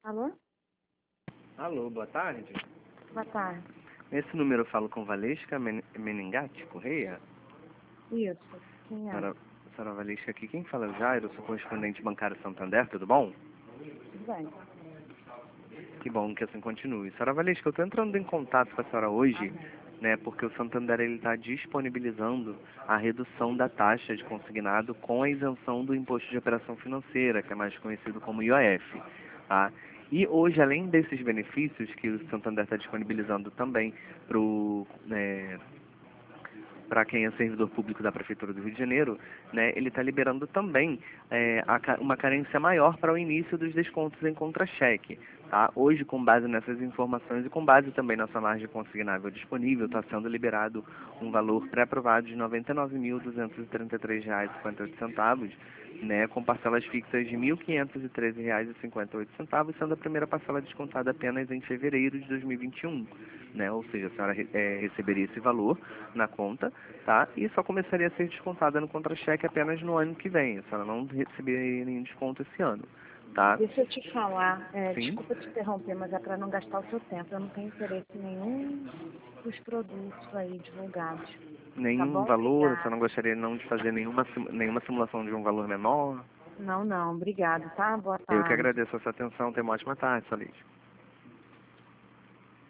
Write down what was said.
Alô? Alô, boa tarde. Boa tarde. Nesse número eu falo com Valesca Meningatti Correia. Isso. Quem é? Senhora Valesca aqui, quem fala é o Jairo, sou correspondente bancário Santander, tudo bom? Tudo bem. Que bom que assim continue. Senhora Valesca, eu estou entrando em contato com a senhora hoje, Amém. né, porque o Santander está disponibilizando a redução da taxa de consignado com a isenção do imposto de operação financeira, que é mais conhecido como IOF, tá? E hoje, além desses benefícios que o Santander está disponibilizando também para quem é servidor público da Prefeitura do Rio de Janeiro, né, ele está liberando também uma carência maior para o início dos descontos em contra-cheque. Tá? Hoje, com base nessas informações e com base também na sua margem consignável disponível, está sendo liberado um valor pré-aprovado de R$ 99.233,58, né, com parcelas fixas de R$ 1.513,58, sendo a primeira parcela descontada apenas em fevereiro de 2021. Né, ou seja, a senhora receberia esse valor na conta, tá? E só começaria a ser descontada no contra-cheque apenas no ano que vem. A senhora não receberia nenhum desconto esse ano, tá? Deixa eu te falar, Sim? desculpa te interromper, mas é para não gastar o seu tempo. Eu não tenho interesse em nenhum dos produtos aí divulgados. Tá Nenhum bom? valor, a senhora Obrigada. não gostaria não de fazer nenhuma simulação de um valor menor? Não, obrigado, tá? Boa Eu que tarde. agradeço a sua atenção, tenha uma ótima tarde, Solis.